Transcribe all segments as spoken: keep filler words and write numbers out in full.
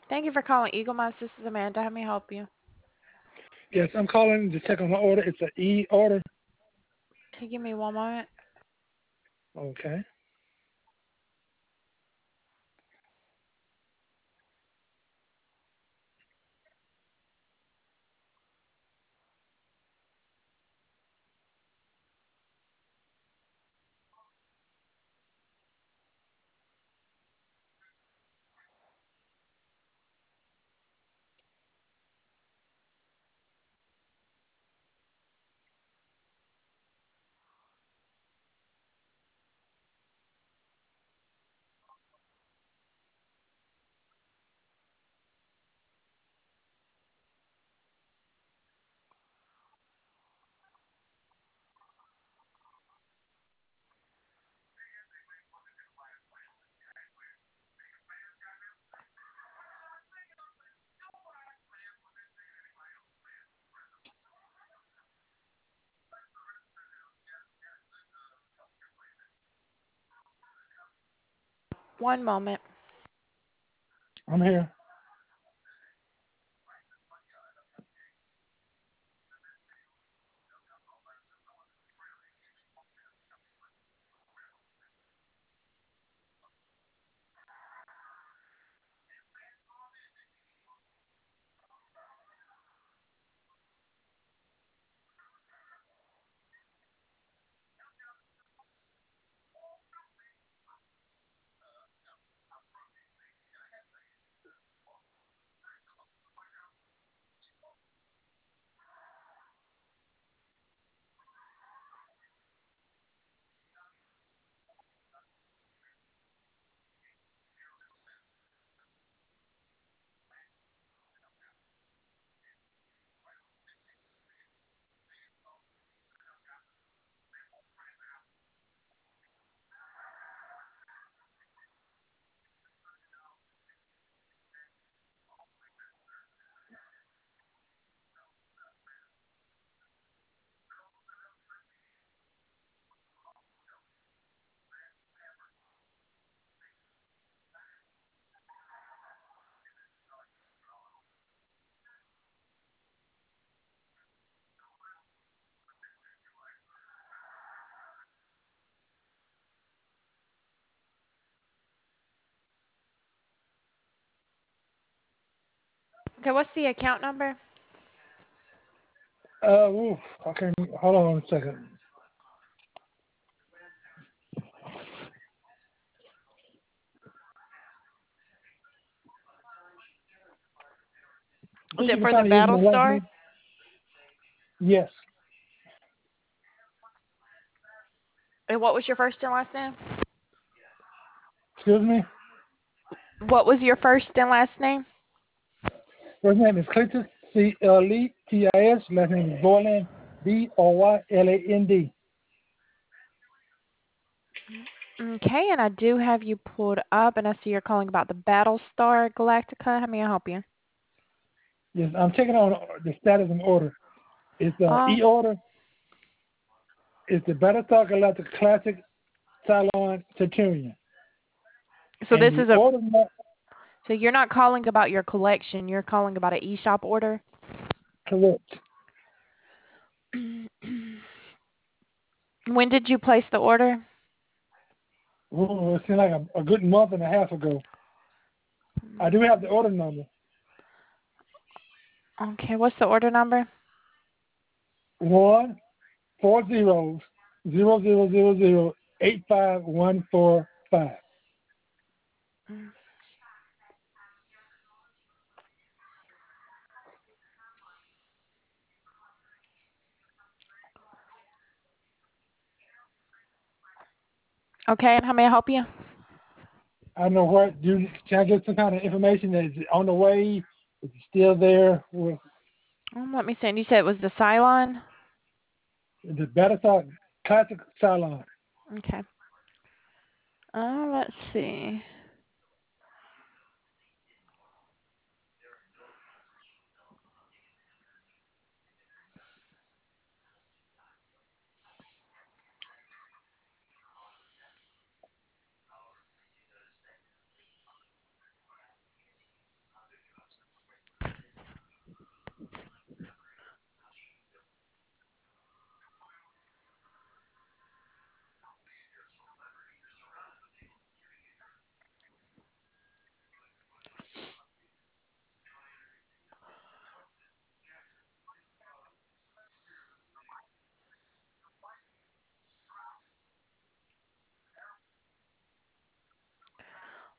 Thank you for calling Eagle Mouse. This is Amanda. How may I help you? Yes, I'm calling to check on my order. It's an E order. Can you give me one moment? Okay. One moment. I'm here. Okay, what's the account number? Uh, oof, okay. Hold on a second. I Is think it you can for the find it using my Battle last Star? name. Yes. And what was your first and last name? Excuse me. What was your first and last name? First name is Cletus, C L E T I S. Last name is Boyland, B O Y L A N D. Okay, and I do have you pulled up, and I see you're calling about the Battlestar Galactica. How may I help you? Yes, I'm checking on the status and order. It's the Oh, E order. It's the Battlestar Galactica Classic Cylon Centurion. so And this the is a. order, no- So you're not calling about your collection. You're calling about an eShop order. correct. When did you place the order? Ooh, it seems like a, a good month and a half ago. I do have the order number. Okay, what's the order number? One four zeros zero zero zero zero eight five one four five. Okay, and how may I help you? I don't know what. Do can I get some kind of information that is on the way? Is it still there? With Um, let me see. And you said it was the Cylon? the Battlestar Classic Cylon? Okay. Uh, let's see.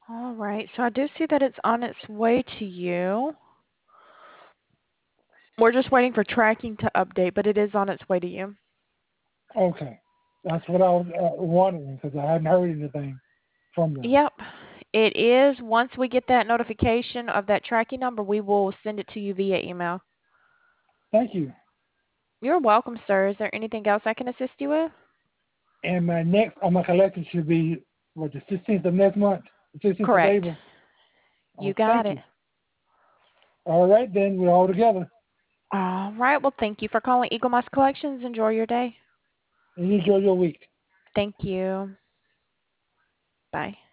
All right, so I do see that it's on its way to you. We're just waiting for tracking to update, but it is on its way to you. Okay. That's what I was uh, wondering because I hadn't heard anything from them. Yep, it is. Once we get that notification of that tracking number, we will send it to you via email. Thank you. You're welcome, sir. Is there anything else I can assist you with? And my next on my collection should be what the sixteenth of next month, the sixteenth of Correct. April. You Oh, got thank it. you. All right, then we're all together. All right. Well, thank you for calling Eagle Moss Collections. Enjoy your day. And you enjoy your week. Thank you. Bye.